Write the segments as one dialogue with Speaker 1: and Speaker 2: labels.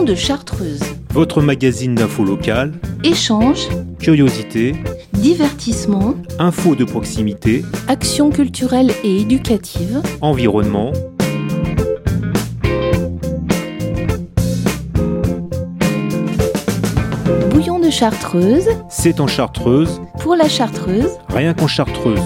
Speaker 1: de Chartreuse.
Speaker 2: Votre magazine d'info locale,
Speaker 1: Échanges,
Speaker 2: curiosité,
Speaker 1: divertissement,
Speaker 2: info de proximité,
Speaker 1: actions culturelles et éducatives,
Speaker 2: environnement.
Speaker 1: Bouillon de Chartreuse,
Speaker 2: C'est en Chartreuse,
Speaker 1: pour la Chartreuse.
Speaker 2: rien qu'en Chartreuse.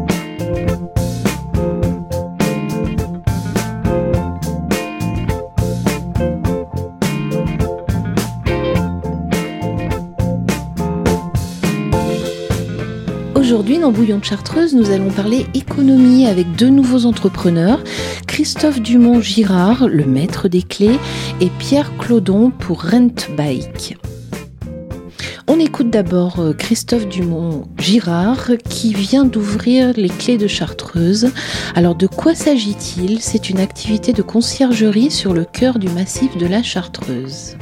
Speaker 1: Aujourd'hui, dans Bouillon de Chartreuse, nous allons parler économie avec deux nouveaux entrepreneurs, Christophe Dumont-Girard, le maître des clés, et Pierre Clodon pour Rent Bike. On écoute d'abord Christophe Dumont-Girard qui vient d'ouvrir les clés de Chartreuse. Alors de quoi s'agit-il ? C'est une activité de conciergerie sur le cœur du massif de la Chartreuse.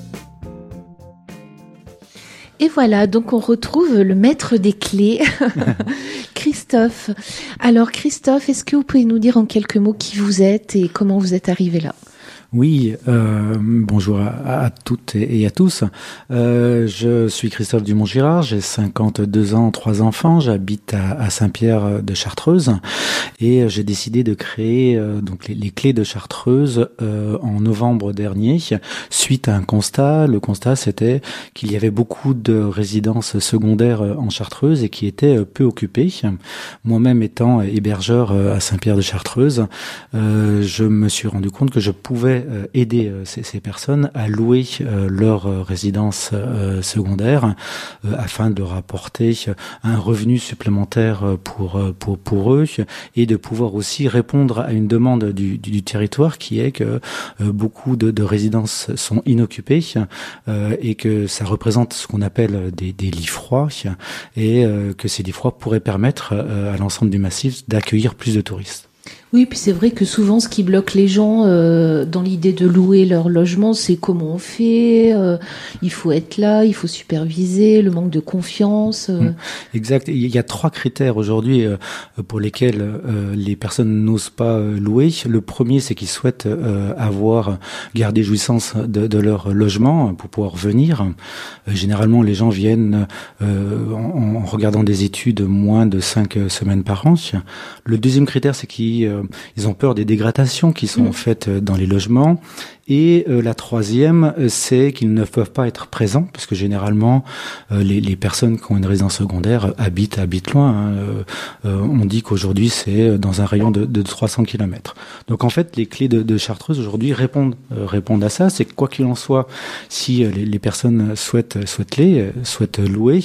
Speaker 1: Et voilà, donc on retrouve le maître des clés, Christophe. Alors Christophe, est-ce que vous pouvez nous dire en quelques mots qui vous êtes et comment vous êtes arrivé là ?
Speaker 3: Oui, bonjour à toutes et à tous. Je suis Christophe Dumont-Girard, j'ai 52 ans, 3 enfants, j'habite à Saint-Pierre de Chartreuse et j'ai décidé de créer donc les clés de Chartreuse en novembre dernier suite à un constat. Le constat, c'était qu'il y avait beaucoup de résidences secondaires en Chartreuse et qui étaient peu occupées. Moi-même étant hébergeur à Saint-Pierre de Chartreuse, je me suis rendu compte que je pouvais aider ces personnes à louer leur résidence secondaire afin de leur apporter un revenu supplémentaire pour eux et de pouvoir aussi répondre à une demande du territoire qui est que beaucoup de résidences sont inoccupées et que ça représente ce qu'on appelle des lits froids et que ces lits froids pourraient permettre à l'ensemble du massif d'accueillir plus de touristes.
Speaker 1: Oui, puis c'est vrai que souvent ce qui bloque les gens dans l'idée de louer leur logement, c'est comment on fait, il faut être là, il faut superviser, le manque de confiance.
Speaker 3: Exact. Il y a 3 critères aujourd'hui pour lesquels les personnes n'osent pas louer. Le premier, c'est qu'ils souhaitent garder jouissance de leur logement pour pouvoir venir. Généralement, les gens viennent en regardant des études moins de 5 semaines par an. Le deuxième critère, c'est qu'ils ont peur des dégradations qui sont faites dans les logements. Et la troisième, c'est qu'ils ne peuvent pas être présents, parce que généralement, les personnes qui ont une résidence secondaire habitent loin. On dit qu'aujourd'hui, c'est dans un rayon de 300 km. Donc en fait, les clés de Chartreuse aujourd'hui répondent à ça. C'est que quoi qu'il en soit, si les personnes souhaitent louer,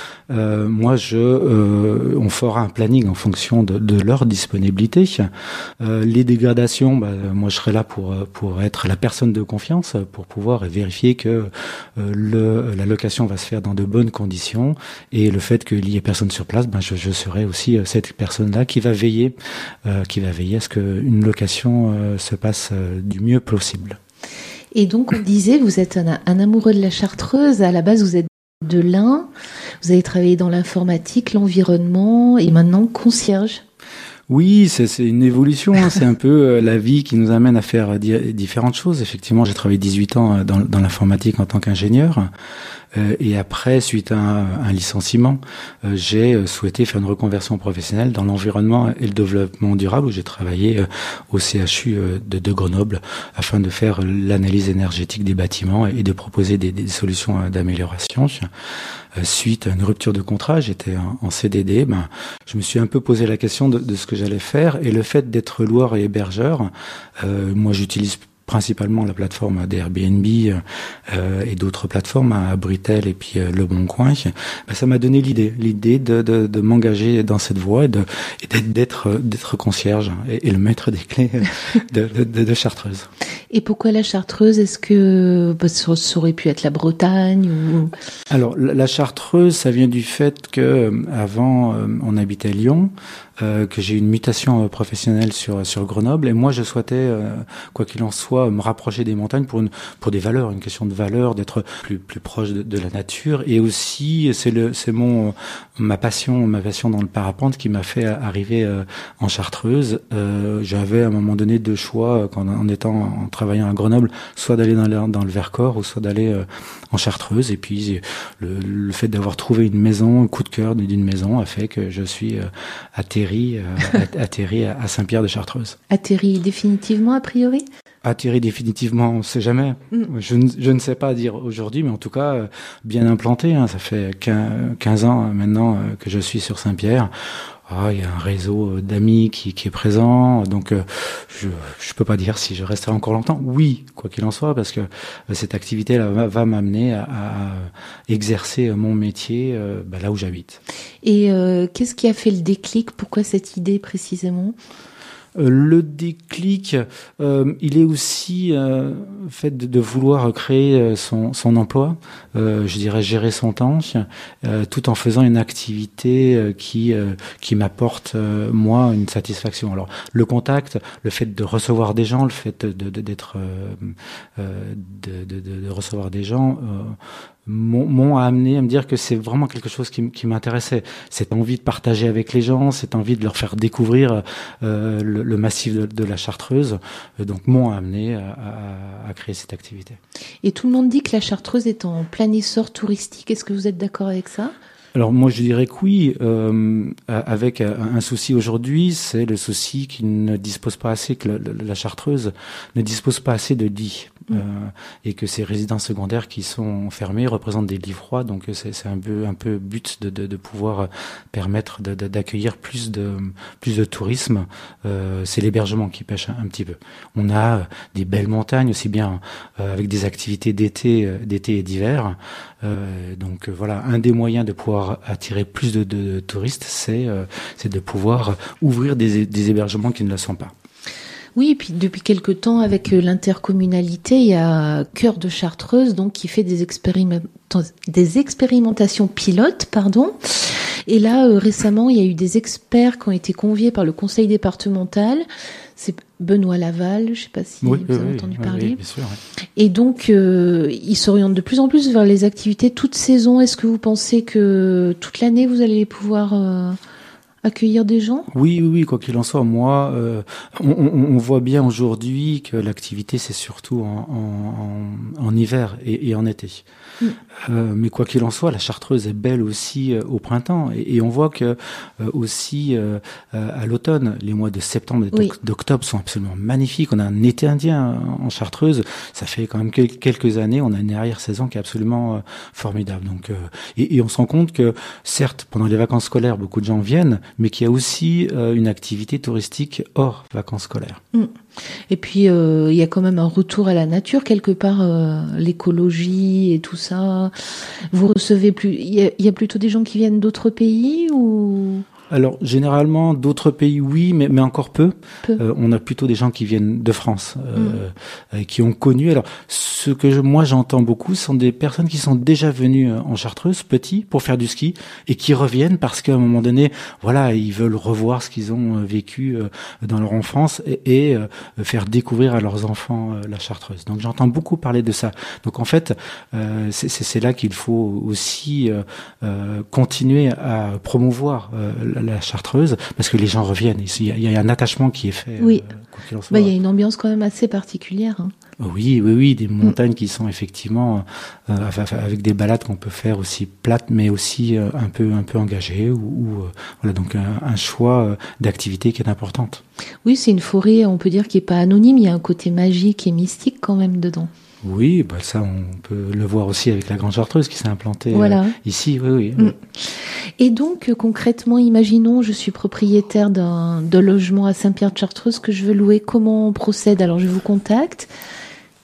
Speaker 3: on fera un planning en fonction de leur disponibilité. Les dégradations, moi je serai là pour être la personne de confiance pour pouvoir vérifier que la location va se faire dans de bonnes conditions et le fait qu'il y ait personne sur place, je serai aussi cette personne-là qui va veiller à ce qu'une location se passe du mieux possible.
Speaker 1: Et donc on disait, vous êtes un amoureux de la Chartreuse, à la base vous êtes de l'Ain, vous avez travaillé dans l'informatique, l'environnement et maintenant concierge.
Speaker 3: Oui, c'est une évolution, c'est un peu la vie qui nous amène à faire différentes choses. Effectivement, j'ai travaillé 18 ans dans l'informatique en tant qu'ingénieur. Et après, suite à un licenciement, j'ai souhaité faire une reconversion professionnelle dans l'environnement et le développement durable, où j'ai travaillé au CHU de Grenoble afin de faire l'analyse énergétique des bâtiments et de proposer des solutions d'amélioration. Suite à une rupture de contrat, j'étais en CDD, je me suis un peu posé la question de ce que j'allais faire, et le fait d'être loueur et hébergeur, moi j'utilise principalement la plateforme d'Airbnb et d'autres plateformes, Britel et puis Le Bon Coin, ça m'a donné l'idée de m'engager dans cette voie et d'être concierge et le maître des clés de Chartreuse.
Speaker 1: Et pourquoi la Chartreuse ? Est-ce que ça aurait pu être la Bretagne ou...
Speaker 3: Alors la Chartreuse, ça vient du fait que avant on habitait Lyon, que j'ai eu une mutation professionnelle sur Grenoble, et moi je souhaitais, quoi qu'il en soit, me rapprocher des montagnes pour des valeurs, une question de valeur, d'être plus proche de la nature, et aussi c'est ma passion dans le parapente qui m'a fait arriver en Chartreuse. J'avais à un moment donné deux choix en travaillant à Grenoble, soit d'aller dans le Vercors ou soit d'aller en Chartreuse, et puis le fait d'avoir trouvé une maison, un coup de cœur d'une maison a fait que je suis atterri à Saint-Pierre de Chartreuse.
Speaker 1: Atterri définitivement, a priori?
Speaker 3: Atterri définitivement, on ne sait jamais. Je ne sais pas dire aujourd'hui, mais en tout cas, bien implanté. Ça fait 15 ans maintenant que je suis sur Saint-Pierre. Il y a un réseau d'amis qui est présent, donc je peux pas dire si je resterai encore longtemps. Oui, quoi qu'il en soit, parce que cette activité-là va m'amener à exercer mon métier là où j'habite.
Speaker 1: Et qu'est-ce qui a fait le déclic? Pourquoi cette idée précisément?
Speaker 3: Le déclic, il est aussi fait de vouloir créer son emploi, je dirais gérer son temps, tout en faisant une activité qui m'apporte moi une satisfaction. Alors le contact, le fait de recevoir des gens, le fait de recevoir des gens m'ont amené à me dire que c'est vraiment quelque chose qui m'intéressait. Cette envie de partager avec les gens, cette envie de leur faire découvrir le massif de la Chartreuse, donc m'ont amené à créer cette activité.
Speaker 1: Et tout le monde dit que la Chartreuse est en plein essor touristique. Est-ce que vous êtes d'accord avec ça ?
Speaker 3: Alors moi je dirais que oui, avec un souci aujourd'hui, c'est le souci qu'il ne dispose pas assez, que la Chartreuse ne dispose pas assez de lits. Et que ces résidences secondaires qui sont fermées représentent des lits froids, donc c'est un peu but de pouvoir permettre d'accueillir plus de tourisme. C'est l'hébergement qui pêche un petit peu. On a des belles montagnes aussi bien avec des activités d'été et d'hiver. Donc voilà, un des moyens de pouvoir attirer plus de touristes, c'est de pouvoir ouvrir des hébergements qui ne le sont pas.
Speaker 1: Oui, et puis depuis quelque temps, avec l'intercommunalité, il y a Cœur de Chartreuse, donc qui fait des expérimentations pilotes, Et là, récemment, il y a eu des experts qui ont été conviés par le conseil départemental. C'est Benoît Laval, je ne sais pas si vous avez entendu parler.
Speaker 3: Oui, bien sûr, oui.
Speaker 1: Et donc, ils s'orientent de plus en plus vers les activités toute saison. Est-ce que vous pensez que toute l'année, vous allez pouvoir accueillir des gens?
Speaker 3: Oui, quoi qu'il en soit, moi, on voit bien aujourd'hui que l'activité, c'est surtout en hiver et en été. Mais quoi qu'il en soit, la Chartreuse est belle aussi au printemps, et on voit que aussi à l'automne, les mois de septembre et d'octobre sont absolument magnifiques. On a un été indien en Chartreuse, ça fait quand même quelques années, on a une arrière-saison qui est absolument formidable. Donc, et on se rend compte que certes, pendant les vacances scolaires, beaucoup de gens viennent, mais qu'il y a aussi une activité touristique hors vacances scolaires.
Speaker 1: Et puis, il y a quand même un retour à la nature, quelque part, l'écologie et tout ça. Vous recevez il y a plutôt des gens qui viennent d'autres pays ou...
Speaker 3: Alors, généralement, d'autres pays, oui, mais encore peu. On a plutôt des gens qui viennent de France, qui ont connu. Alors, ce que moi j'entends beaucoup, sont des personnes qui sont déjà venues en Chartreuse, petits, pour faire du ski, et qui reviennent parce qu'à un moment donné, voilà, ils veulent revoir ce qu'ils ont vécu dans leur enfance et faire découvrir à leurs enfants la Chartreuse. Donc, j'entends beaucoup parler de ça. Donc, en fait, c'est là qu'il faut aussi continuer à promouvoir la Chartreuse, parce que les gens reviennent. Il y a un attachement qui est fait.
Speaker 1: Oui. Il y a une ambiance quand même assez particulière.
Speaker 3: Oui, des montagnes qui sont effectivement avec des balades qu'on peut faire aussi plates, mais aussi un peu engagées, voilà, donc un choix d'activité qui est importante. Oui,
Speaker 1: c'est une forêt, on peut dire, qui est pas anonyme. Il y a un côté magique et mystique quand même dedans.
Speaker 3: Oui, ça on peut le voir aussi avec la Grande Chartreuse qui s'est implantée ici. Oui.
Speaker 1: Et donc concrètement, imaginons, je suis propriétaire d'un logement à Saint-Pierre de Chartreuse que je veux louer. Comment on procède? Alors je vous contacte.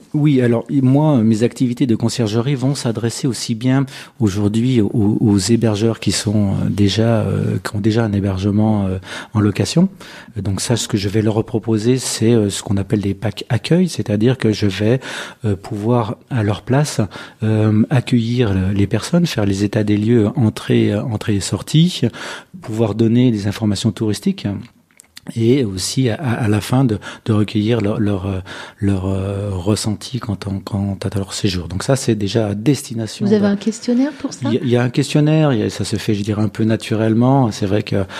Speaker 3: Oui, alors moi, mes activités de conciergerie vont s'adresser aussi bien aujourd'hui aux hébergeurs qui sont qui ont déjà un hébergement en location. Donc ça, ce que je vais leur proposer, c'est ce qu'on appelle des packs accueil, c'est-à-dire que je vais pouvoir à leur place accueillir les personnes, faire les états des lieux, entrée et sortie, pouvoir donner des informations touristiques. Et aussi à la fin de recueillir leur ressenti quant à leur séjour. Donc ça, c'est déjà à destination.
Speaker 1: Vous avez un questionnaire pour ça ?
Speaker 3: Il y a un questionnaire, ça se fait, je dirais, un peu naturellement. C'est vrai que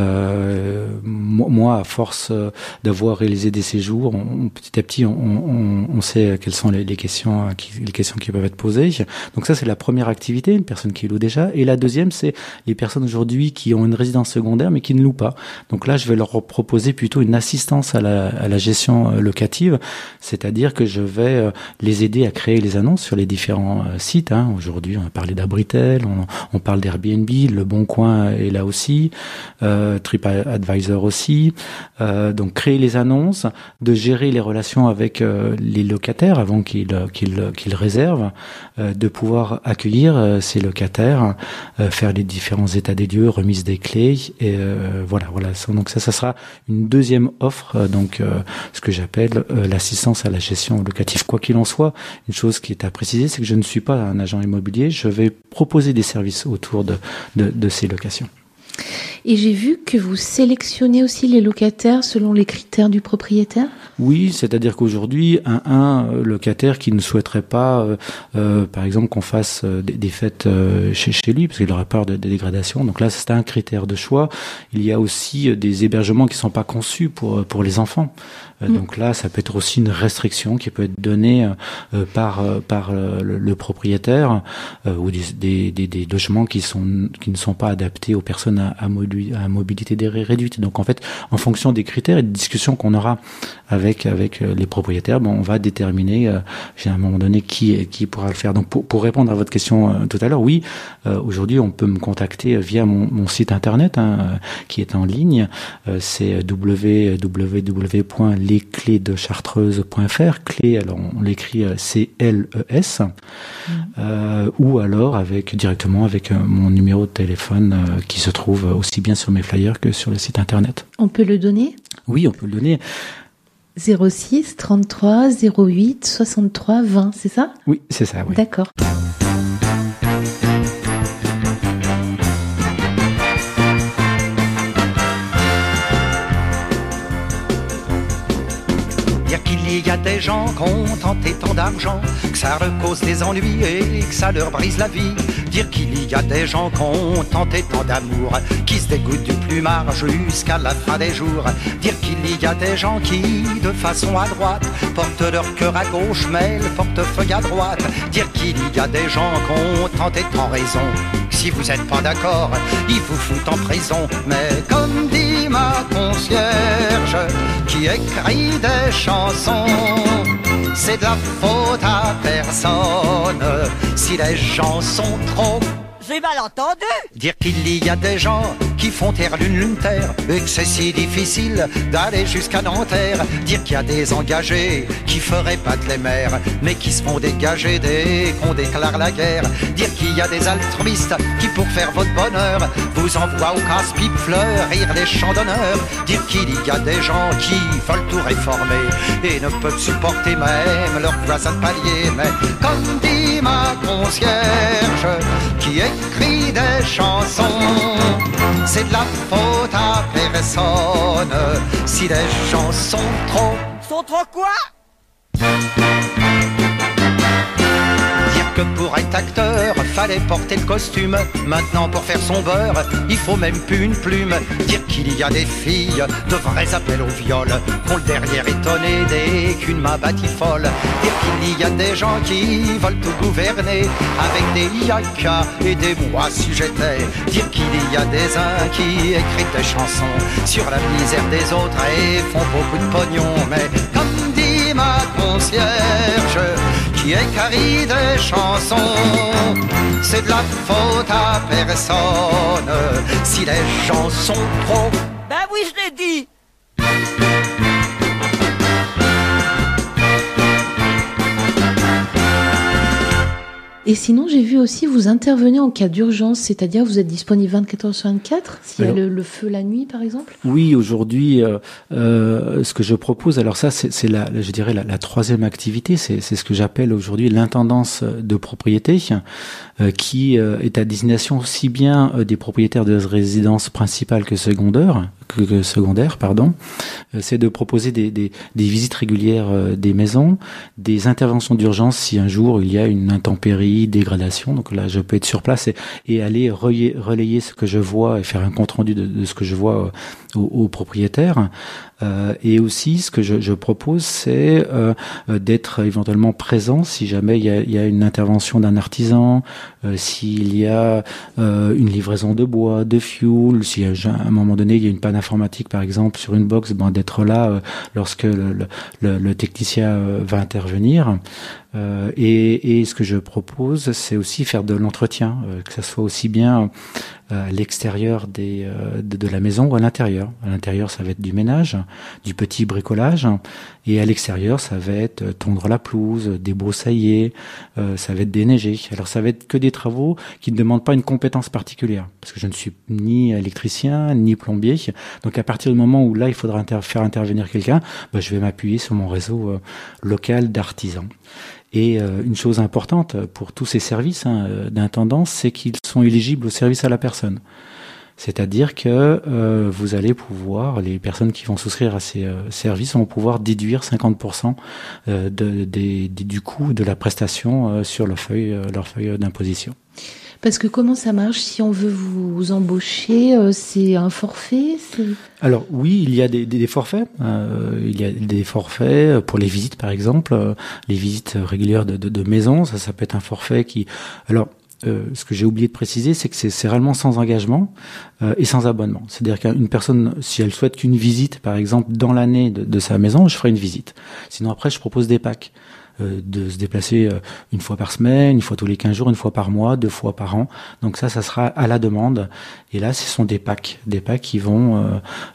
Speaker 3: moi, à force d'avoir réalisé des séjours, petit à petit, on sait quelles sont les questions qui peuvent être posées. Donc ça, c'est la première activité, une personne qui loue déjà. Et la deuxième, c'est les personnes aujourd'hui qui ont une résidence secondaire mais qui ne louent pas. Donc là, je vais leur proposer plutôt une assistance à la gestion locative, c'est-à-dire que je vais les aider à créer les annonces sur les différents sites. Aujourd'hui, on a parlé d'Abritel, on parle d'Airbnb, Le Bon Coin est là aussi, TripAdvisor aussi. Donc créer les annonces, de gérer les relations avec les locataires avant qu'ils réservent, de pouvoir accueillir ces locataires, faire les différents états des lieux, remise des clés, et voilà. Donc ça sera une deuxième offre, ce que j'appelle l'assistance à la gestion locative. Quoi qu'il en soit, une chose qui est à préciser, c'est que je ne suis pas un agent immobilier, je vais proposer des services autour de ces locations.
Speaker 1: Et j'ai vu que vous sélectionnez aussi les locataires selon les critères du propriétaire ?
Speaker 3: Oui, c'est-à-dire qu'aujourd'hui, un locataire qui ne souhaiterait pas, par exemple, qu'on fasse des fêtes chez lui, parce qu'il aurait peur de dégradation. Donc là, c'est un critère de choix. Il y a aussi des hébergements qui ne sont pas conçus pour les enfants. Donc là, ça peut être aussi une restriction qui peut être donnée par le propriétaire, ou des logements qui ne sont pas adaptés aux personnes à mobilité réduite. Donc en fait, en fonction des critères et des discussions qu'on aura avec les propriétaires, on va déterminer à un moment donné qui pourra le faire. Donc pour répondre à votre question tout à l'heure, oui, aujourd'hui on peut me contacter via mon site internet qui est en ligne, c'est www.lesclesdechartreuse.fr. Clés, alors on l'écrit CLES, ou alors directement avec mon numéro de téléphone qui se trouve aussi bien sur mes flyers que sur le site internet.
Speaker 1: On peut le donner ?
Speaker 3: Oui, on peut le donner.
Speaker 1: 06 33 08 63 20, c'est ça ?
Speaker 3: Oui, c'est ça, oui.
Speaker 1: D'accord.
Speaker 4: Dire qu'il y a des gens qui ont tenté tant d'argent, que ça leur cause des ennuis et que ça leur brise la vie. Dire qu'il y a des gens qui ont tenté tant d'amour, qui se dégoûtent du plumard jusqu'à la fin des jours. Dire qu'il y a des gens qui, de façon à droite, portent leur cœur à gauche mais le portefeuille à droite. Dire qu'il y a des gens qui ont tenté tant raison, que si vous n'êtes pas d'accord, ils vous foutent en prison. Mais comme dit ma concierge, qui écrit des chansons, c'est de la faute à personne si les gens sont trop.
Speaker 5: J'ai mal entendu.
Speaker 4: Dire qu'il y a des gens qui font taire lune terre et que c'est si difficile d'aller jusqu'à Nanterre. Dire qu'il y a des engagés qui feraient pas de les mers mais qui se font dégager dès qu'on déclare la guerre. Dire qu'il y a des altruistes qui pour faire votre bonheur vous envoient au casse-pipe fleurs rire les chants d'honneur. Dire qu'il y a des gens qui veulent tout réformer et ne peuvent supporter même leurs voisins de palier. Mais comme dit ma concierge qui écrit des chansons, c'est de la faute à personne si les gens sont trop.
Speaker 5: Sont trop quoi?
Speaker 4: Dire que pour être acteur, fallait porter le costume. Maintenant pour faire son beurre, il faut même plus une plume. Dire qu'il y a des filles, de vrais appels au viol, qu'on le derrière étonné dès qu'une main batifolle. Dire qu'il y a des gens qui veulent tout gouverner avec des yakas et des moi si j'étais. Dire qu'il y a des uns qui écrivent des chansons sur la misère des autres et font beaucoup de pognon. Mais comme dit ma concierge qui écrit des chansons, c'est de la faute à personne si les gens sont trop.
Speaker 5: Ben oui, je l'ai dit.
Speaker 1: Et sinon, j'ai vu aussi, vous intervenez en cas d'urgence, c'est-à-dire vous êtes disponible 24h/24, s'il y a le feu la nuit, par exemple?
Speaker 3: Oui, aujourd'hui, ce que je propose, alors ça, c'est je dirais la troisième activité, c'est ce que j'appelle aujourd'hui l'intendance de propriété, qui est à destination aussi bien des propriétaires de résidences principales que secondaires, c'est de proposer des visites régulières des maisons, des interventions d'urgence si un jour il y a une intempérie, dégradation. Donc là, je peux être sur place et aller relayer ce que je vois et faire un compte rendu de ce que je vois aux propriétaires. Et aussi, ce que je propose, c'est d'être éventuellement présent si jamais il y a une intervention d'un artisan, s'il y a une livraison de bois, de fuel, si à un moment donné il y a une panne informatique par exemple sur une box, d'être là lorsque le technicien va intervenir. Et ce que je propose, c'est aussi faire de l'entretien, que ça soit aussi bien à l'extérieur de la maison ou à l'intérieur. À l'intérieur, ça va être du ménage, du petit bricolage, et à l'extérieur, ça va être tondre la pelouse, débroussailler, ça va être déneiger. Alors, ça va être que des travaux qui ne demandent pas une compétence particulière, parce que je ne suis ni électricien, ni plombier. Donc, à partir du moment où là, il faudra faire intervenir quelqu'un, je vais m'appuyer sur mon réseau local d'artisans. Et une chose importante pour tous ces services d'intendance, c'est qu'ils sont éligibles au service à la personne. C'est-à-dire que vous allez pouvoir, les personnes qui vont souscrire à ces services vont pouvoir déduire 50% du coût de la prestation sur leur feuille d'imposition.
Speaker 1: Parce que comment ça marche si on veut vous embaucher? C'est un forfait?
Speaker 3: Alors oui, il y a des forfaits. Il y a des forfaits pour les visites, par exemple, les visites régulières de maison. Ça peut être un forfait qui... Alors, ce que j'ai oublié de préciser, c'est que c'est réellement sans engagement et sans abonnement. C'est-à-dire qu'une personne, si elle souhaite qu'une visite, par exemple, dans l'année de sa maison, je ferai une visite. Sinon, après, je propose des packs. De se déplacer une fois par semaine, une fois tous les 15 jours, une fois par mois, 2 fois par an. Donc ça sera à la demande. Et là, ce sont des packs qui vont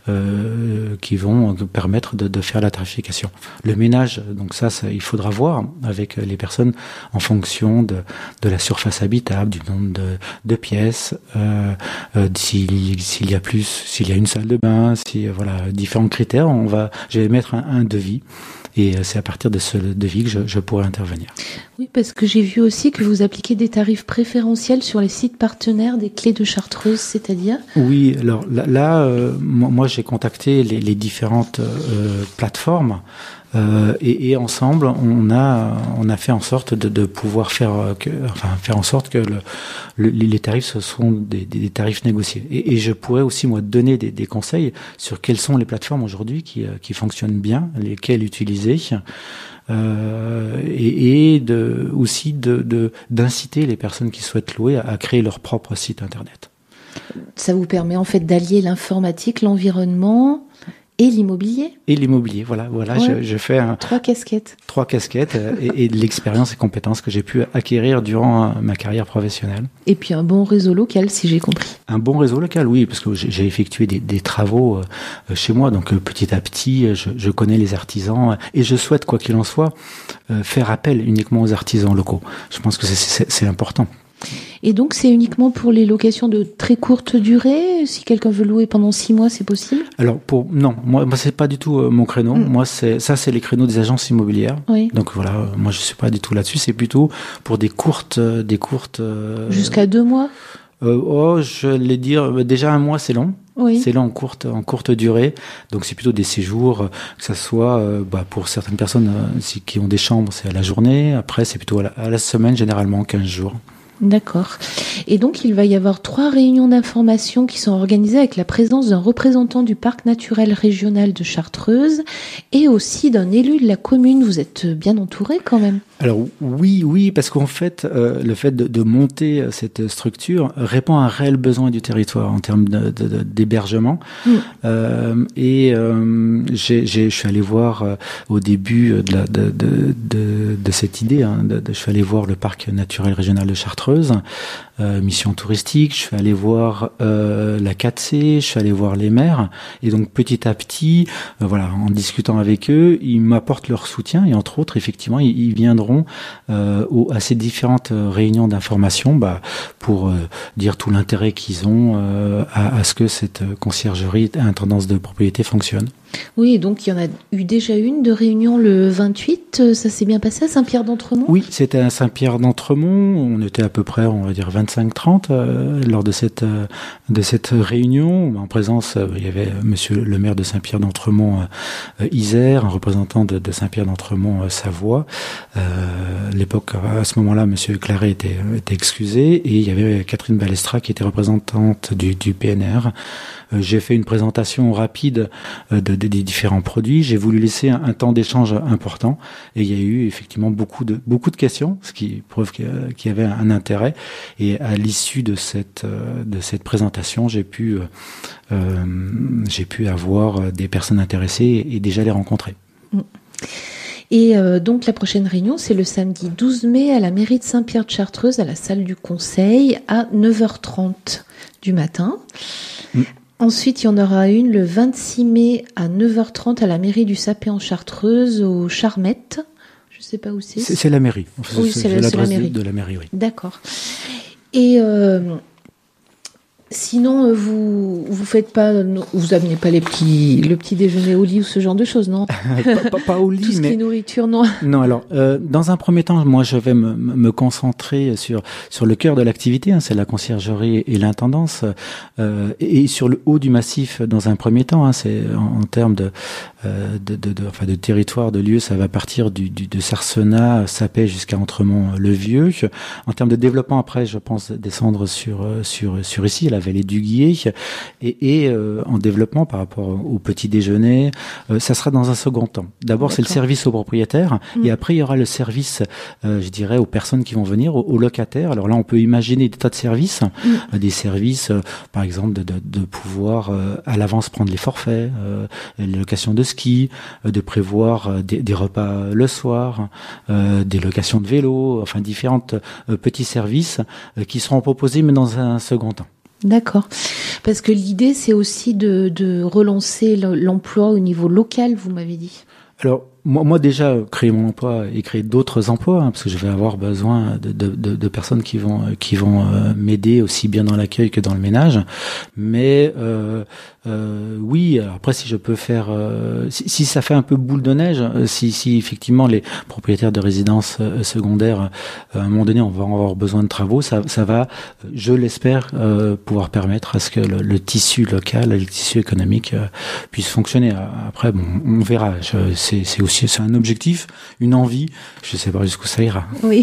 Speaker 3: permettre de faire la tarification. Le ménage, donc ça, il faudra voir avec les personnes en fonction de la surface habitable, du nombre de pièces, s'il y a une salle de bain, différents critères. Je vais mettre un devis. Et c'est à partir de ce devis que je pourrai intervenir.
Speaker 1: Oui, parce que j'ai vu aussi que vous appliquez des tarifs préférentiels sur les sites partenaires des Clés de Chartreuse, c'est-à-dire? Oui,
Speaker 3: alors là moi j'ai contacté les différentes plateformes. Et ensemble, on a fait en sorte de pouvoir faire en sorte que les tarifs ce sont des tarifs négociés. Et je pourrais aussi moi donner des conseils sur quelles sont les plateformes aujourd'hui qui fonctionnent bien, lesquelles utiliser. Et d'inciter les personnes qui souhaitent louer à créer leur propre site internet.
Speaker 1: Ça vous permet en fait d'allier l'informatique, l'environnement et l'immobilier.
Speaker 3: Et l'immobilier, voilà. Ouais. Je fais
Speaker 1: 3 casquettes.
Speaker 3: 3 casquettes et de l'expérience et compétences que j'ai pu acquérir durant ma carrière professionnelle.
Speaker 1: Et puis un bon réseau local, si j'ai compris.
Speaker 3: Un bon réseau local, oui, parce que j'ai effectué des travaux chez moi, donc petit à petit, je connais les artisans et je souhaite, quoi qu'il en soit, faire appel uniquement aux artisans locaux. Je pense que c'est important.
Speaker 1: Et donc, c'est uniquement pour les locations de très courte durée? Si quelqu'un veut louer pendant 6 mois, c'est possible?
Speaker 3: Alors, non, moi c'est pas du tout mon créneau. Moi, c'est les créneaux des agences immobilières. Oui. Donc voilà, moi je suis pas du tout là-dessus. C'est plutôt pour des courtes.
Speaker 1: Jusqu'à 2 mois?
Speaker 3: Je vais dire, déjà 1 mois, c'est long.
Speaker 1: Oui.
Speaker 3: C'est long en courte durée. Donc c'est plutôt des séjours, que ça soit pour certaines personnes qui ont des chambres, c'est à la journée. Après, c'est plutôt à la semaine, généralement 15 jours.
Speaker 1: D'accord. Et donc, il va y avoir 3 réunions d'information qui sont organisées avec la présence d'un représentant du parc naturel régional de Chartreuse et aussi d'un élu de la commune. Vous êtes bien entouré quand même?
Speaker 3: Alors oui, parce qu'en fait, le fait de monter cette structure répond à un réel besoin du territoire en termes d'hébergement. Je suis allé voir au début de cette idée. Je suis allé voir le parc naturel régional de Chartreuse. mission touristique, je suis allé voir la 4C, je suis allé voir les maires, et donc petit à petit, en discutant avec eux, ils m'apportent leur soutien, et entre autres, effectivement, ils viendront à ces différentes réunions d'information pour dire tout l'intérêt qu'ils ont à ce que cette conciergerie intendance de propriété fonctionne.
Speaker 1: Oui, donc il y en a eu déjà une de réunion le 28, ça s'est bien passé à Saint-Pierre-d'Entremont ?
Speaker 3: Oui, c'était à Saint-Pierre-d'Entremont, on était à peu près, on va dire 25-30 lors de cette réunion. En présence, il y avait monsieur le maire de Saint-Pierre-d'Entremont, Isère, un représentant de Saint-Pierre-d'Entremont, Savoie. À l'époque, à ce moment-là, monsieur Claret était excusé, et il y avait Catherine Balestra qui était représentante du PNR. J'ai fait une présentation rapide des différents produits. J'ai voulu laisser un temps d'échange important, et il y a eu effectivement beaucoup de questions, ce qui prouve qu'il y avait un intérêt. Et à l'issue de cette présentation, j'ai pu avoir des personnes intéressées et déjà les rencontrer.
Speaker 1: Et donc la prochaine réunion, c'est le samedi 12 mai à la mairie de Saint-Pierre-de-Chartreuse, à la salle du Conseil, à 9h30 du matin. Ensuite, il y en aura une le 26 mai à 9h30 à la mairie du Sapé en Chartreuse, au Charmettes. Je ne sais pas où c'est.
Speaker 3: C'est la mairie.
Speaker 1: Oui, c'est l'adresse
Speaker 3: de la mairie, oui.
Speaker 1: D'accord. Et sinon, vous faites pas, vous amenez pas le petit déjeuner au lit ou ce genre de choses, non?
Speaker 3: pas au lit,
Speaker 1: tout ce qui est nourriture, non.
Speaker 3: Non, alors dans un premier temps, moi je vais me concentrer sur le cœur de l'activité, c'est la conciergerie et l'intendance, et sur le haut du massif dans un premier temps, c'est en termes de territoire, de lieu, ça va partir de Sarcenat, Sapet jusqu'à Entremont-le-Vieux. En termes de développement, après, je pense descendre sur ici, la vallée du Guier, et en développement par rapport au petit déjeuner, ça sera dans un second temps. D'abord, c'est le service aux propriétaires, et après, il y aura le service, je dirais, aux personnes qui vont venir, aux locataires. Alors là, on peut imaginer des tas de services, des services, par exemple, de pouvoir à l'avance prendre les forfaits, les locations de ski, de prévoir des repas le soir, des locations de vélo, enfin différents petits services qui seront proposés, mais dans un second temps.
Speaker 1: D'accord. Parce que l'idée, c'est aussi de relancer l'emploi au niveau local, vous m'avez dit.
Speaker 3: Alors, moi déjà, créer mon emploi et créer d'autres emplois, parce que je vais avoir besoin de personnes qui vont m'aider aussi bien dans l'accueil que dans le ménage. Mais oui, alors après, si je peux faire, si ça fait un peu boule de neige, si effectivement les propriétaires de résidences secondaires, à un moment donné, on va avoir besoin de travaux, ça va, je l'espère, pouvoir permettre à ce que le tissu local, le tissu économique puisse fonctionner. Après, bon, on verra. C'est un objectif, une envie. Je ne sais pas jusqu'où ça ira.
Speaker 1: Oui.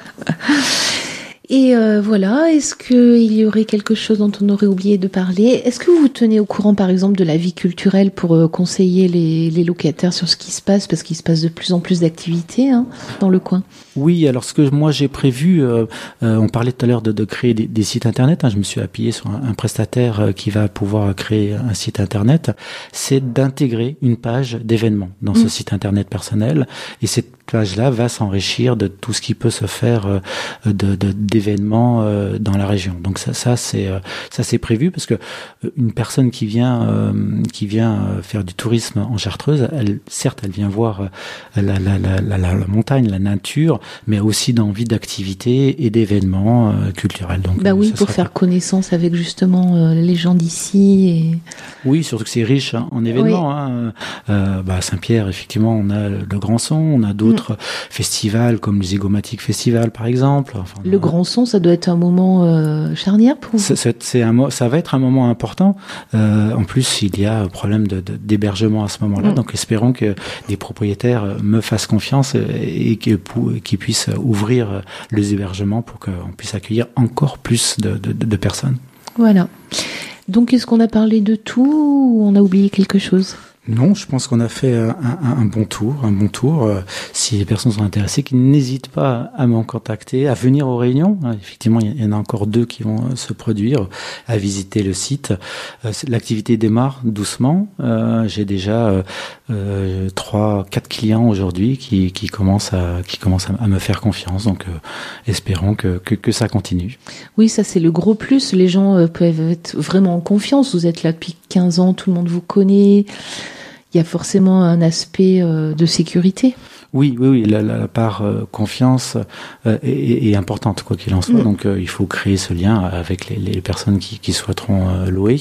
Speaker 1: Et voilà, est-ce qu'il y aurait quelque chose dont on aurait oublié de parler ? Est-ce que vous vous tenez au courant, par exemple, de la vie culturelle pour conseiller les locataires sur ce qui se passe ? Parce qu'il se passe de plus en plus d'activités dans le coin.
Speaker 3: Oui, alors ce que moi j'ai prévu, on parlait tout à l'heure de créer des sites internet, je me suis appuyé sur un prestataire qui va pouvoir créer un site internet, c'est d'intégrer une page d'événements dans ce site internet personnel, et cette page-là va s'enrichir de tout ce qui peut se faire d'événements dans la région. Donc ça c'est prévu, parce que une personne qui vient faire du tourisme en Chartreuse, elle vient voir la montagne, la nature, mais aussi d'envie d'activités et d'événements culturels. Donc
Speaker 1: oui, pour faire connaissance avec justement les gens d'ici. Et...
Speaker 3: Oui, surtout que c'est riche en événements. Oui. Saint-Pierre, effectivement, on a le Grand Son, on a d'autres festivals comme le Zygomatic Festival, par exemple. Enfin,
Speaker 1: le Grand Son, ça doit être un moment charnière pour vous.
Speaker 3: Ça va être un moment important. En plus, il y a un problème d'hébergement à ce moment-là. Donc, espérons que des propriétaires me fassent confiance et qu'ils puissent ouvrir les hébergements pour qu'on puisse accueillir encore plus de personnes.
Speaker 1: Voilà. Donc, est-ce qu'on a parlé de tout ou on a oublié quelque chose ?
Speaker 3: Non, je pense qu'on a fait un bon tour. Si les personnes sont intéressées, qu'ils n'hésitent pas à me contacter, à venir aux réunions. Effectivement, il y en a encore 2 qui vont se produire, à visiter le site. L'activité démarre doucement. J'ai déjà 3-4 clients aujourd'hui qui commencent à me faire confiance. Donc, espérons que ça continue.
Speaker 1: Oui, ça c'est le gros plus. Les gens peuvent être vraiment en confiance. Vous êtes là depuis 15 ans, tout le monde vous connaît. Il y a forcément un aspect de sécurité.
Speaker 3: Oui, la part confiance est importante, quoi qu'il en soit. Donc, il faut créer ce lien avec les personnes qui souhaiteront louer.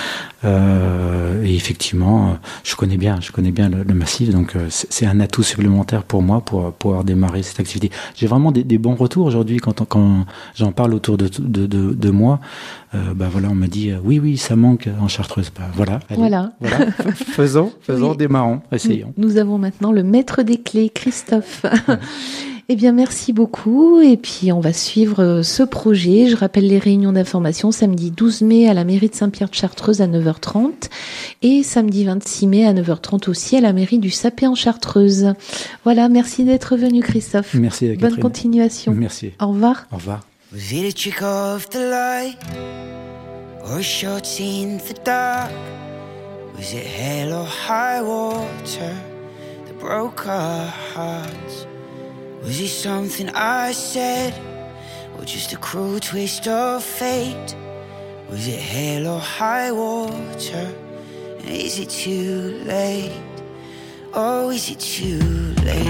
Speaker 3: Et effectivement, je connais bien le massif, donc c'est un atout supplémentaire pour moi pour pouvoir démarrer cette activité. J'ai vraiment des bons retours aujourd'hui quand j'en parle autour de moi. Voilà, on me dit oui, ça manque en Chartreuse. Voilà. Faisons, démarrons, essayons.
Speaker 1: Nous avons maintenant le maître des clés, Christophe. Eh bien, merci beaucoup. Et puis, on va suivre ce projet. Je rappelle les réunions d'information samedi 12 mai à la mairie de Saint-Pierre-de-Chartreuse à 9h30 et samedi 26 mai à 9h30 aussi à la mairie du Sapé en Chartreuse. Voilà, merci d'être venu, Christophe.
Speaker 3: Merci, Catherine.
Speaker 1: Bonne continuation.
Speaker 3: Merci.
Speaker 1: Au revoir.
Speaker 3: Au revoir.
Speaker 6: Was it a trick of the light or shots in the dark? Was it hell or high water that broke our hearts? Was it something I said or just a cruel twist of fate? Was it hell or high water? And is it too late? Oh, is it too late?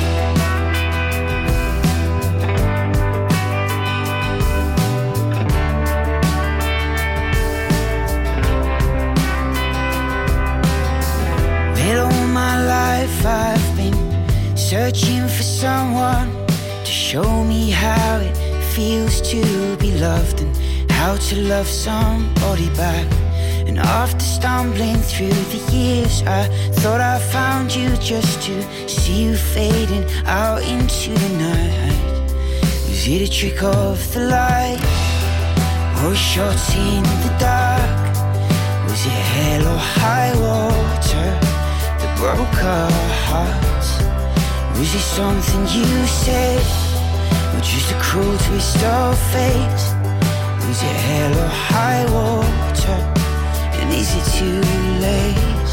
Speaker 6: All my life I've been searching for someone to show me how it feels to be loved and how to love somebody back. And after stumbling through the years, I thought I found you just to see you fading out into the night. Was it a trick of the light or shots in the dark? Was it hell or high water that broke our hearts? Was it something you said or just a cruel twist of fate? Was it hell or high water? And is it too late?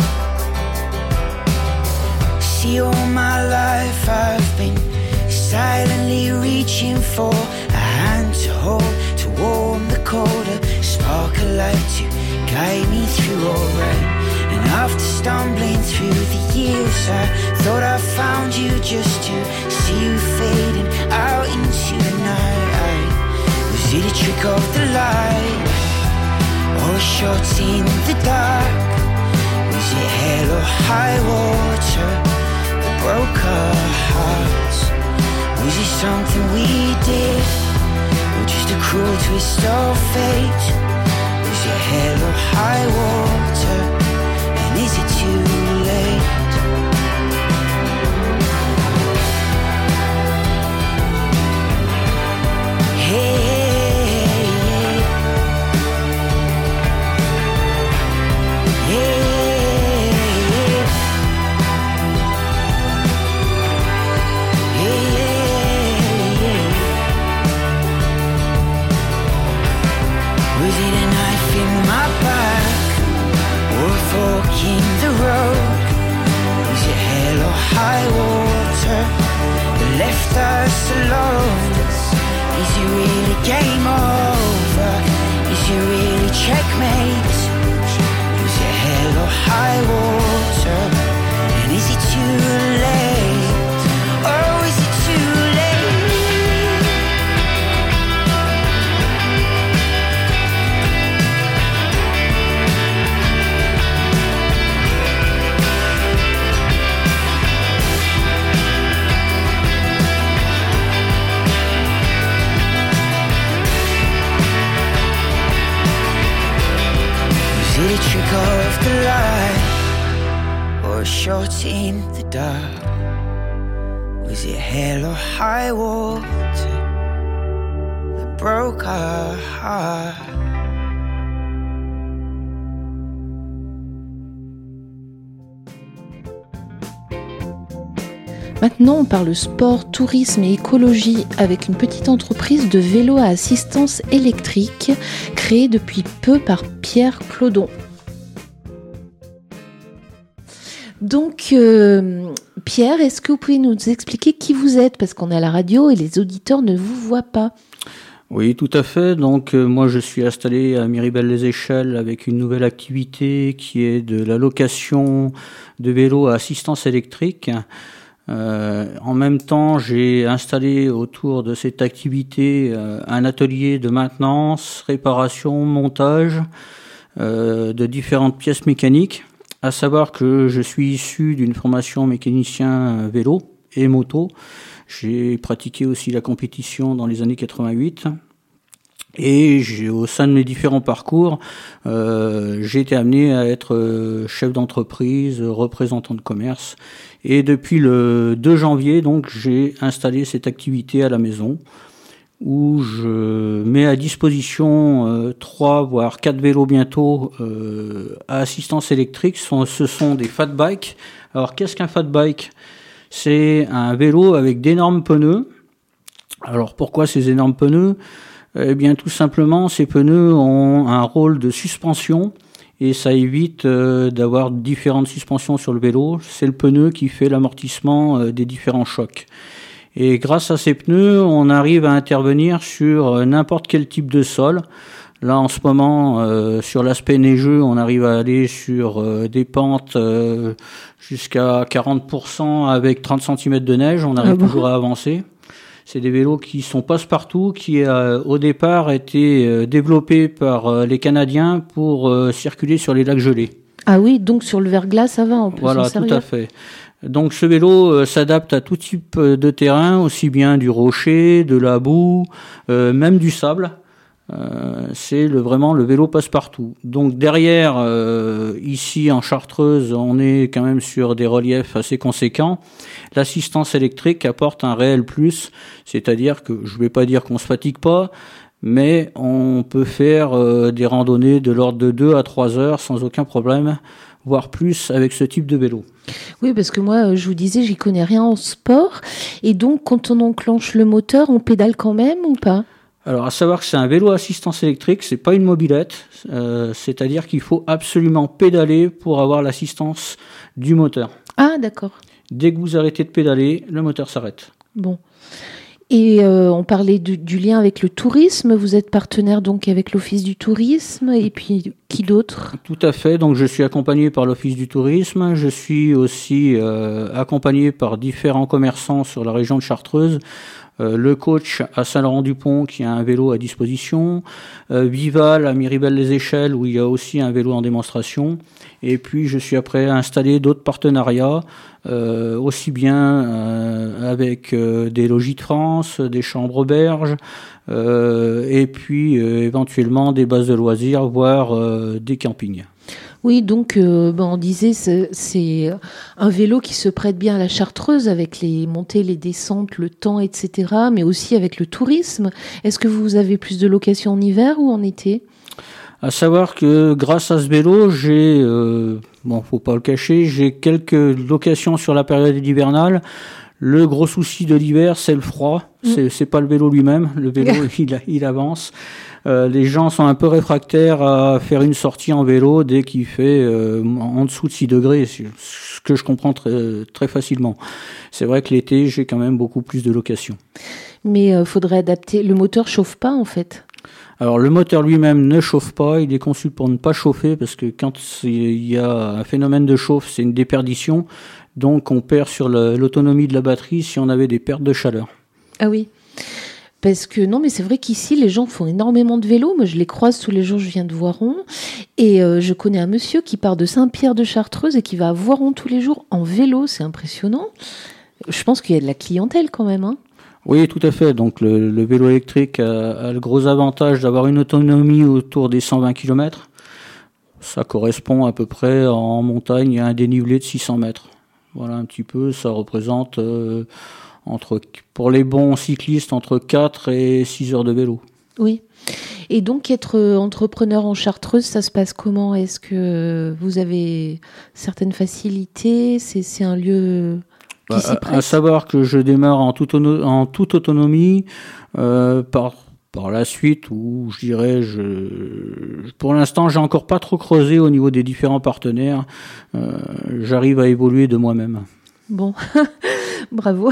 Speaker 6: See, all my life I've been silently reaching for a hand to hold, to warm the colder, spark a light to guide me through all right. And after stumbling through the years, I thought I found you just to see you fading out into the night. Was it a trick of the light or shots in the dark? Was it hell or high water that broke our hearts? Was it something we did or just a cruel twist of fate? Was it hell or high water? And is it too late? In the road, was it hell or high water that left us alone? Is it really game over? Is it really checkmate? Was it hell or high water? And is it too late? Oh, is it too late? Was it a trick of the light or a shot in the dark? Was it hell or high water that broke our heart?
Speaker 1: Maintenant, on parle sport, tourisme et écologie avec une petite entreprise de vélos à assistance électrique créée depuis peu par Pierre Clodon. Donc, Pierre, est-ce que vous pouvez nous expliquer qui vous êtes ? Parce qu'on est à la radio et les auditeurs ne vous voient pas.
Speaker 7: Oui, tout à fait. Donc, moi, je suis installé à Miribel-les-Échelles avec une nouvelle activité qui est de la location de vélos à assistance électrique. En même temps, j'ai installé autour de cette activité un atelier de maintenance, réparation, montage de différentes pièces mécaniques. À savoir que je suis issu d'une formation mécanicien vélo et moto. J'ai pratiqué aussi la compétition dans les années 88. Et au sein de mes différents parcours, j'ai été amené à être chef d'entreprise, représentant de commerce. Et depuis le 2 janvier, donc, j'ai installé cette activité à la maison, où je mets à disposition 3 voire 4 vélos bientôt à assistance électrique. Ce sont des fat bikes. Alors qu'est-ce qu'un fat bike ? C'est un vélo avec d'énormes pneus. Alors pourquoi ces énormes pneus ? Eh bien tout simplement, ces pneus ont un rôle de suspension et ça évite d'avoir différentes suspensions sur le vélo. C'est le pneu qui fait l'amortissement des différents chocs. Et grâce à ces pneus, on arrive à intervenir sur n'importe quel type de sol. Là, en ce moment, sur l'aspect neigeux, on arrive à aller sur des pentes jusqu'à 40% avec 30 cm de neige. On arrive toujours à avancer. C'est des vélos qui sont passe-partout, qui au départ étaient développés par les Canadiens pour circuler sur les lacs gelés.
Speaker 1: Ah oui, donc sur le verglas, ça va, on peut s'en servir.
Speaker 7: Voilà, tout à fait. Donc ce vélo s'adapte à tout type de terrain, aussi bien du rocher, de la boue, même du sable. C'est vraiment le vélo passe-partout. Donc derrière, ici en Chartreuse, on est quand même sur des reliefs assez conséquents. L'assistance électrique apporte un réel plus, c'est-à-dire que je ne vais pas dire qu'on se fatigue pas, mais on peut faire des randonnées de l'ordre de 2 à 3 heures sans aucun problème, voire plus avec ce type de vélo.
Speaker 1: Oui, parce que moi, je vous disais, j'y connais rien en sport. Et donc, quand on enclenche le moteur, on pédale quand même ou pas ?
Speaker 7: Alors, à savoir que c'est un vélo à assistance électrique, c'est pas une mobilette. C'est-à-dire qu'il faut absolument pédaler pour avoir l'assistance du moteur.
Speaker 1: Ah, d'accord.
Speaker 7: Dès que vous arrêtez de pédaler, le moteur s'arrête.
Speaker 1: Bon. Et on parlait du lien avec le tourisme. Vous êtes partenaire donc avec l'Office du tourisme. Et puis, qui d'autre ?
Speaker 7: Tout à fait. Donc, je suis accompagné par l'Office du tourisme. Je suis aussi accompagné par différents commerçants sur la région de Chartreuse. Le coach à Saint-Laurent-du-Pont qui a un vélo à disposition, Vival à Miribel-les-Échelles où il y a aussi un vélo en démonstration, et puis je suis après installé d'autres partenariats, aussi bien avec des logis de France, des chambres auberges, et puis éventuellement des bases de loisirs, voire des campings.
Speaker 1: Oui, donc on disait c'est un vélo qui se prête bien à la Chartreuse avec les montées, les descentes, le temps, etc. Mais aussi avec le tourisme. Est-ce que vous avez plus de locations en hiver ou en été ?
Speaker 7: À savoir que grâce à ce vélo, j'ai, faut pas le cacher, j'ai quelques locations sur la période hivernale. Le gros souci de l'hiver, c'est le froid. C'est pas le vélo lui-même. Le vélo, il avance. Les gens sont un peu réfractaires à faire une sortie en vélo dès qu'il fait en dessous de 6 degrés, ce que je comprends très, très facilement. C'est vrai que l'été, j'ai quand même beaucoup plus de locations.
Speaker 1: Mais faudrait adapter. Le moteur chauffe pas, en fait.
Speaker 7: Alors, le moteur lui-même ne chauffe pas. Il est conçu pour ne pas chauffer parce que quand il y a un phénomène de chauffe, c'est une déperdition. Donc, on perd sur l'autonomie de la batterie si on avait des pertes de chaleur.
Speaker 1: Ah oui. Parce que non, mais c'est vrai qu'ici, les gens font énormément de vélo. Moi, je les croise tous les jours, je viens de Voiron. Et je connais un monsieur qui part de Saint-Pierre-de-Chartreuse et qui va à Voiron tous les jours en vélo. C'est impressionnant. Je pense qu'il y a de la clientèle quand même. Hein.
Speaker 7: Oui, tout à fait. Donc, le vélo électrique a le gros avantage d'avoir une autonomie autour des 120 km. Ça correspond à peu près en montagne à un dénivelé de 600 mètres. Voilà un petit peu. Ça représente... pour les bons cyclistes, entre 4 et 6 heures de vélo.
Speaker 1: Oui. Et donc, être entrepreneur en Chartreuse, ça se passe comment ? Est-ce que vous avez certaines facilités ? C'est un lieu qui s'y prête.
Speaker 7: À savoir que je démarre en toute autonomie, par la suite, où je dirais, pour l'instant, j'ai encore pas trop creusé au niveau des différents partenaires. J'arrive à évoluer de moi-même.
Speaker 1: Bon, bravo.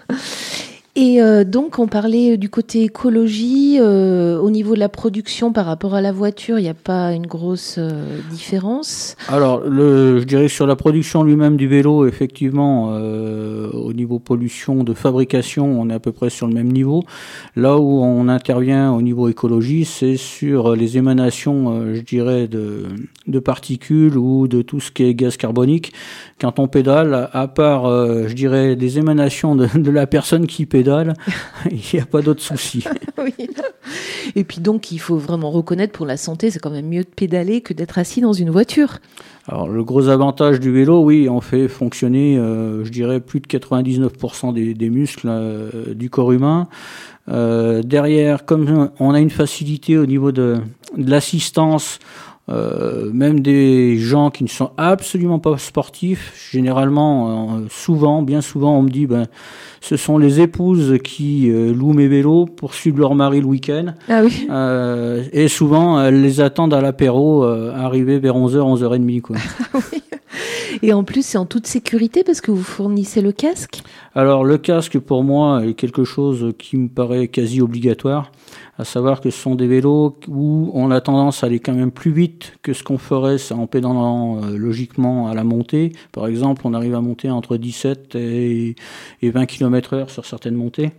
Speaker 1: Et donc, on parlait du côté écologie. Au niveau de la production par rapport à la voiture, il n'y a pas une grosse différence?
Speaker 7: Alors, je dirais que sur la production lui-même du vélo, effectivement, au niveau pollution de fabrication, on est à peu près sur le même niveau. Là où on intervient au niveau écologie, c'est sur les émanations, je dirais, de particules ou de tout ce qui est gaz carbonique. Quand on pédale, à part, je dirais, des émanations de la personne qui pédale, il n'y a pas d'autre souci.
Speaker 1: Oui. Et puis donc, il faut vraiment reconnaître, pour la santé, c'est quand même mieux de pédaler que d'être assis dans une voiture.
Speaker 7: Alors, le gros avantage du vélo, oui, on fait fonctionner, je dirais, plus de 99% des muscles du corps humain. Derrière, comme on a une facilité au niveau de l'assistance, même des gens qui ne sont absolument pas sportifs, généralement, bien souvent, on me dit, ce sont les épouses qui louent mes vélos pour suivre leur mari le week-end.
Speaker 1: Ah oui.
Speaker 7: Et souvent, elles les attendent à l'apéro, arrivé vers 11h, 11h30, quoi.
Speaker 1: Oui. Et en plus, c'est en toute sécurité parce que vous fournissez le casque?
Speaker 7: Alors, le casque, pour moi, est quelque chose qui me paraît quasi obligatoire. À savoir que ce sont des vélos où on a tendance à aller quand même plus vite que ce qu'on ferait en pédalant logiquement à la montée. Par exemple, on arrive à monter entre 17 et 20 km/h sur certaines montées.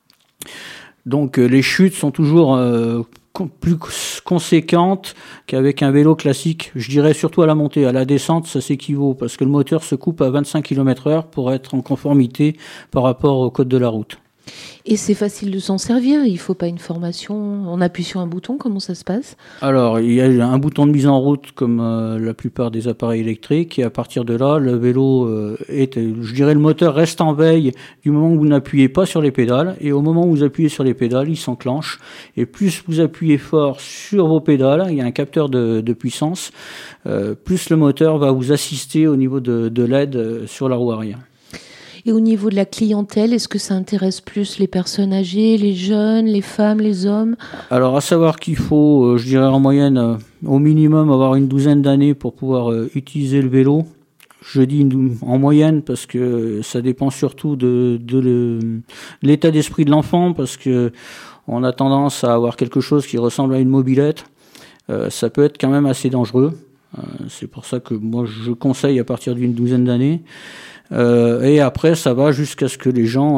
Speaker 7: Donc les chutes sont toujours plus conséquentes qu'avec un vélo classique. Je dirais surtout à la montée. À la descente, ça s'équivaut parce que le moteur se coupe à 25 km/h pour être en conformité par rapport au code de la route.
Speaker 1: Et c'est facile de s'en servir? Il ne faut pas une formation? On appuie sur un bouton? Comment ça se passe? Alors,
Speaker 7: il y a un bouton de mise en route comme la plupart des appareils électriques. Et à partir de là, le vélo je dirais, le moteur reste en veille du moment où vous n'appuyez pas sur les pédales. Et au moment où vous appuyez sur les pédales, il s'enclenche. Et plus vous appuyez fort sur vos pédales, il y a un capteur de puissance, plus le moteur va vous assister au niveau de l'aide sur la roue arrière.
Speaker 1: Et au niveau de la clientèle, est-ce que ça intéresse plus les personnes âgées, les jeunes, les femmes, les hommes? Alors,
Speaker 7: à savoir qu'il faut, je dirais en moyenne, au minimum avoir une douzaine d'années pour pouvoir utiliser le vélo. Je dis en moyenne parce que ça dépend surtout de l'état d'esprit de l'enfant, parce que on a tendance à avoir quelque chose qui ressemble à une mobilette. Ça peut être quand même assez dangereux. C'est pour ça que moi je conseille à partir d'une douzaine d'années. Et après, ça va jusqu'à ce que les gens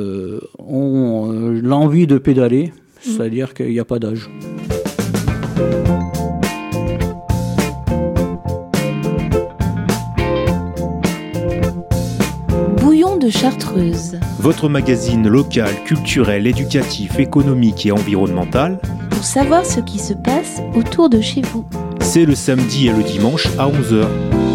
Speaker 7: ont l'envie de pédaler, c'est-à-dire qu'il n'y a pas d'âge.
Speaker 1: Bouillon de Chartreuse.
Speaker 2: Votre magazine local, culturel, éducatif, économique et environnemental.
Speaker 1: Pour savoir ce qui se passe autour de chez vous.
Speaker 2: C'est le samedi et le dimanche à 11h.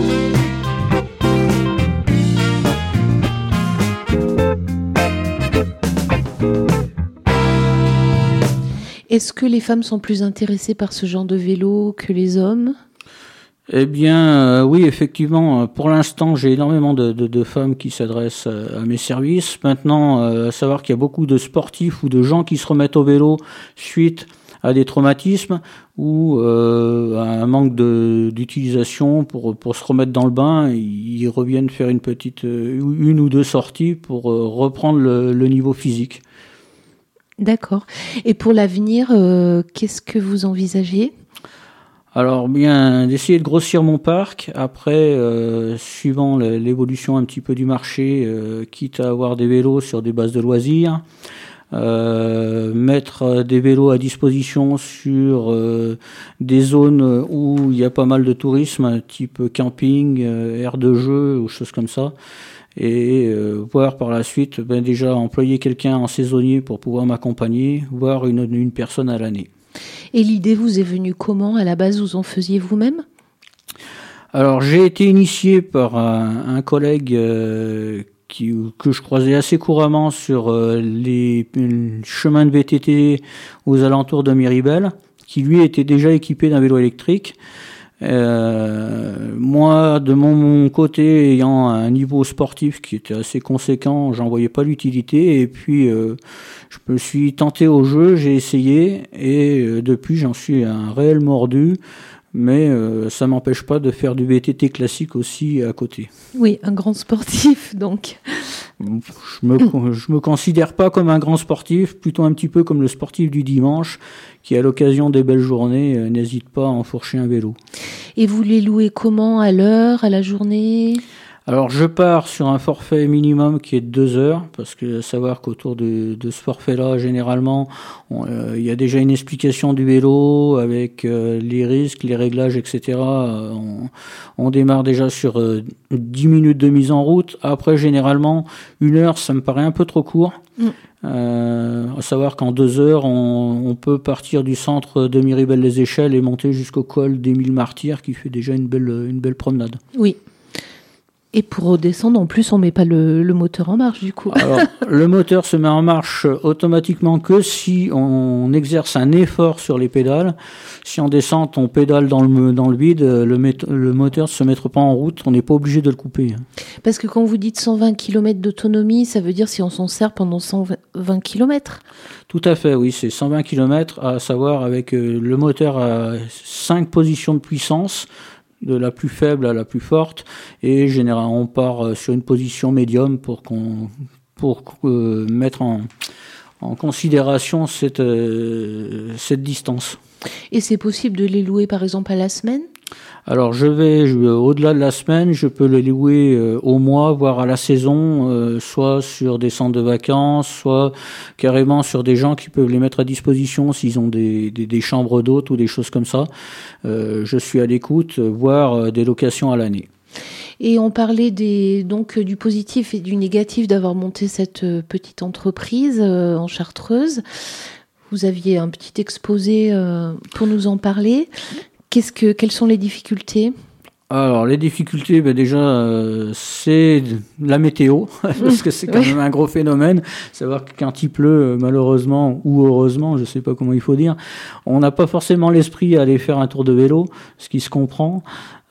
Speaker 1: Est-ce que les femmes sont plus intéressées par ce genre de vélo que les hommes?
Speaker 7: Eh bien, oui, effectivement. Pour l'instant, j'ai énormément de femmes qui s'adressent à mes services. Maintenant, à savoir qu'il y a beaucoup de sportifs ou de gens qui se remettent au vélo suite à des traumatismes ou à un manque d'utilisation pour se remettre dans le bain. Ils reviennent faire une ou deux sorties pour reprendre le niveau physique.
Speaker 1: D'accord. Et pour l'avenir, qu'est-ce que vous envisagez?
Speaker 7: Alors bien, d'essayer de grossir mon parc. Après, suivant l'évolution un petit peu du marché, quitte à avoir des vélos sur des bases de loisirs, mettre des vélos à disposition sur des zones où il y a pas mal de tourisme, type camping, aire de jeu ou choses comme ça. Et voir par la suite déjà employer quelqu'un en saisonnier pour pouvoir m'accompagner, voire une personne à l'année.
Speaker 1: Et l'idée vous est venue comment? À la base, vous en faisiez vous-même?
Speaker 7: Alors j'ai été initié par un collègue que je croisais assez couramment sur les chemins de VTT aux alentours de Miribel, qui lui était déjà équipé d'un vélo électrique. Moi, de mon côté, ayant un niveau sportif qui était assez conséquent, j'en voyais pas l'utilité. Et puis, je me suis tenté au jeu, j'ai essayé, et depuis, j'en suis un réel mordu. Mais ça m'empêche pas de faire du VTT classique aussi à côté.
Speaker 1: Oui, un grand sportif, donc.
Speaker 7: Je me considère pas comme un grand sportif, plutôt un petit peu comme le sportif du dimanche, qui à l'occasion des belles journées n'hésite pas à enfourcher un vélo.
Speaker 1: Et vous les louez comment? À l'heure, à la journée?
Speaker 7: Alors je pars sur un forfait minimum qui est de 2 heures, parce que savoir qu'autour de ce forfait-là, généralement, il y a déjà une explication du vélo avec les risques, les réglages, etc. On démarre déjà sur 10 minutes de mise en route. Après, généralement, 1 heure, ça me paraît un peu trop court. À savoir qu'en 2 heures, on peut partir du centre de Miribel-les-Échelles et monter jusqu'au col des Mille Martyrs, qui fait déjà une belle promenade.
Speaker 1: Oui. Et pour redescendre, en plus, on met pas le moteur en marche, du coup.
Speaker 7: Alors, le moteur se met en marche automatiquement que si on exerce un effort sur les pédales. Si en descente, on pédale dans le vide, le moteur ne se mettra pas en route, on n'est pas obligé de le couper.
Speaker 1: Parce que quand vous dites 120 km d'autonomie, ça veut dire si on s'en sert pendant 120 km?
Speaker 7: Tout à fait, oui, c'est 120 km, à savoir avec le moteur à 5 positions de puissance, de la plus faible à la plus forte, et généralement on part sur une position médium pour mettre en considération cette distance.
Speaker 1: Et c'est possible de les louer par exemple à la semaine?
Speaker 7: Alors au-delà de la semaine, je peux les louer au mois, voire à la saison, soit sur des centres de vacances, soit carrément sur des gens qui peuvent les mettre à disposition s'ils ont des chambres d'hôtes ou des choses comme ça. Je suis à l'écoute, voire des locations à l'année.
Speaker 1: Et on parlait donc du positif et du négatif d'avoir monté cette petite entreprise en Chartreuse. Vous aviez un petit exposé pour nous en parler. Quelles sont les difficultés?
Speaker 7: Alors, les difficultés, déjà, c'est la météo, parce que c'est quand même un gros phénomène. Savoir que quand il pleut, malheureusement, ou heureusement, je sais pas comment il faut dire, on n'a pas forcément l'esprit à aller faire un tour de vélo, ce qui se comprend.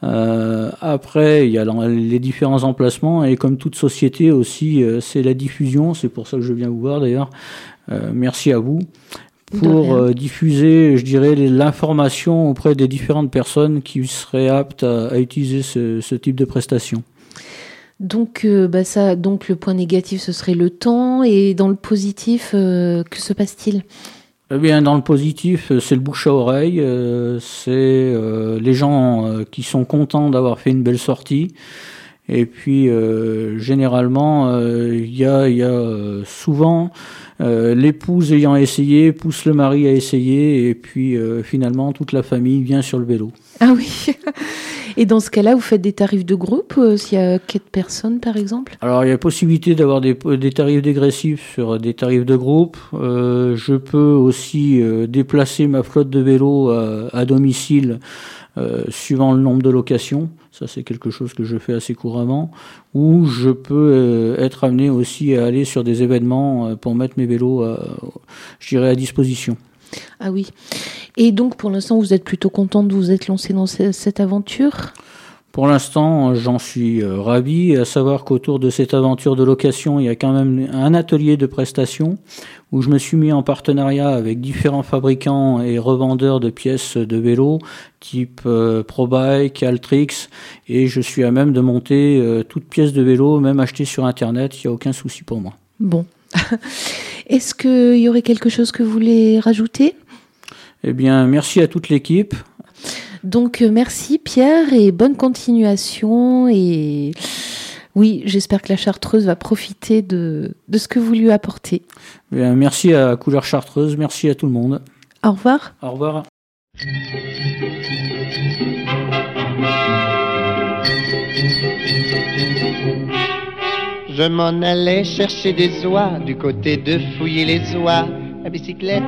Speaker 7: Après, il y a les différents emplacements, et comme toute société aussi, c'est la diffusion. C'est pour ça que je viens vous voir, d'ailleurs. Merci à vous. Pour diffuser, je dirais, l'information auprès des différentes personnes qui seraient aptes à utiliser ce type de prestation.
Speaker 1: Donc, donc le point négatif, ce serait le temps, et dans le positif, que se passe-t-il?
Speaker 7: Eh bien, dans le positif, c'est le bouche à oreille, c'est les gens qui sont contents d'avoir fait une belle sortie. Et puis, généralement, il y a souvent l'épouse ayant essayé, pousse le mari à essayer, et puis finalement, toute la famille vient sur le vélo.
Speaker 1: Ah oui. Et dans ce cas-là, vous faites des tarifs de groupe, s'il y a 4 personnes, par exemple? Alors,
Speaker 7: il y a possibilité d'avoir des tarifs dégressifs sur des tarifs de groupe. Je peux aussi déplacer ma flotte de vélos à domicile, suivant le nombre de locations. Ça, c'est quelque chose que je fais assez couramment. Ou je peux être amené aussi à aller sur des événements pour mettre mes vélos, à disposition.
Speaker 1: Ah oui. Et donc, pour l'instant, vous êtes plutôt content de vous être lancé dans cette aventure?
Speaker 7: Pour l'instant, j'en suis ravi, à savoir qu'autour de cette aventure de location, il y a quand même un atelier de prestation où je me suis mis en partenariat avec différents fabricants et revendeurs de pièces de vélo, type ProBike, Altrix, et je suis à même de monter toute pièce de vélo, même achetée sur Internet, il n'y a aucun souci pour moi.
Speaker 1: Bon. Est-ce qu'il y aurait quelque chose que vous voulez rajouter?
Speaker 7: Eh bien, merci à toute l'équipe.
Speaker 1: Donc, merci Pierre, et bonne continuation. Et oui, j'espère que la Chartreuse va profiter de ce que vous lui apportez.
Speaker 7: Bien, merci à Couleur Chartreuse, merci à tout le monde.
Speaker 1: Au revoir.
Speaker 7: Au revoir.
Speaker 8: Je m'en allais chercher des oies du côté de fouiller les oies à bicyclette.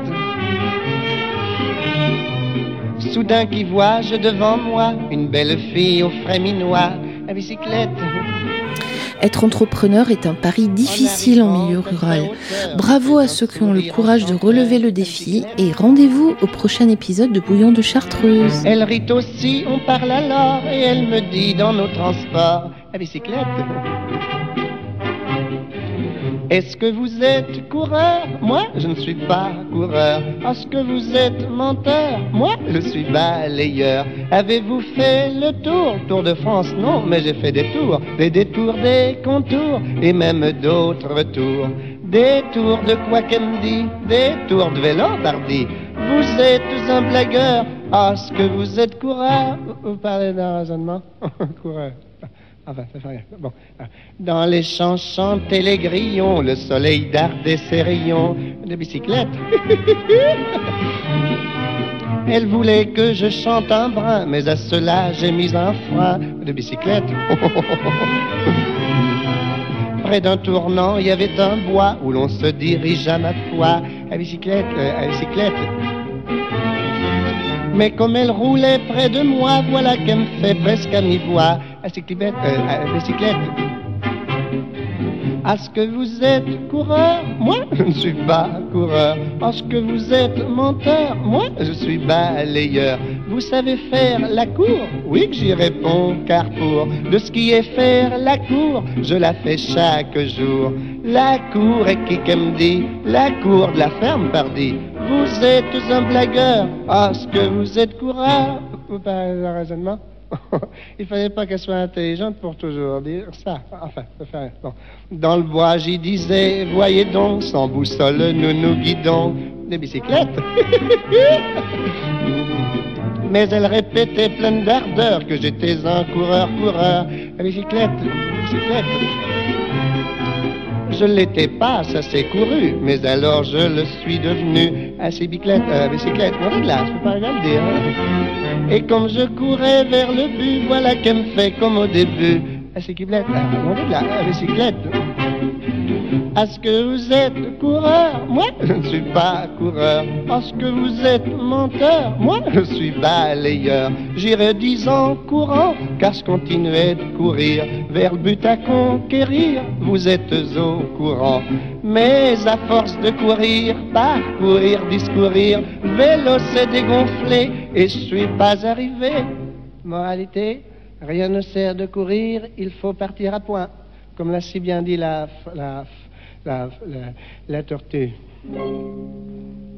Speaker 8: Soudain qui vois-je devant moi une belle fille au frais minois à bicyclette.
Speaker 1: Être entrepreneur est un pari difficile en milieu rural. Bravo à ceux qui ont le courage de relever le défi et rendez-vous au prochain épisode de Bouillon de Chartreuse.
Speaker 8: Elle rit aussi, on parle alors et elle me dit dans nos transports, à bicyclette. Est-ce que vous êtes coureur? Moi, je ne suis pas coureur. Est-ce que vous êtes menteur? Moi, je suis balayeur. Avez-vous fait le tour de France? Non, mais j'ai fait des tours, des détours, des contours et même d'autres tours. Des tours de quoi qu'elle me dit, des tours de vélo tardi. Vous êtes un blagueur. Est-ce que vous êtes coureur? Vous parlez d'un raisonnement? Coureur. Enfin, ça fait rien. Bon. Dans les champs chantaient les grillons, le soleil dardait ses rayons de bicyclette. Elle voulait que je chante un brin, mais à cela j'ai mis un frein de bicyclette. Près d'un tournant, il y avait un bois où l'on se dirige à ma foi. À bicyclette, à bicyclette. Mais comme elle roulait près de moi, voilà qu'elle me fait presque à mi-voix. À bicyclette, Est-ce que vous êtes coureur? Moi, je ne suis pas coureur. Est-ce que vous êtes menteur? Moi, je suis balayeur. Vous savez faire la cour? Oui que j'y réponds, car pour de ce qui est faire la cour, je la fais chaque jour. La cour est qui qu'elle me dit? La cour de la ferme, pardi. Vous êtes un blagueur. Est-ce que vous êtes coureur? Vous parlez d'un raisonnement? Il fallait pas qu'elle soit intelligente pour toujours dire ça. Enfin, ça fait rien. Bon. Dans le bois, j'y disais, voyez donc, sans boussole, nous nous guidons. Des bicyclettes. Mais elle répétait pleine d'ardeur que j'étais un coureur. La bicyclette. Je l'étais pas, ça s'est couru, mais alors je le suis devenu. À ces bicyclettes, on est là, je peux pas rien le dire. Et comme je courais vers le but, voilà qu'elle me fait comme au début. À ces bicyclettes, on est là, à bicyclette. Est-ce que vous êtes coureur? Moi, je ne suis pas coureur. Est-ce que vous êtes menteur? Moi, je suis balayeur. J'irai 10 ans courant, car je continuais de courir vers le but à conquérir. Vous êtes au courant. Mais à force de courir, parcourir, discourir, le vélo s'est dégonflé et je suis pas arrivé. Moralité, rien ne sert de courir, il faut partir à point. Comme l'a si bien dit la tortue.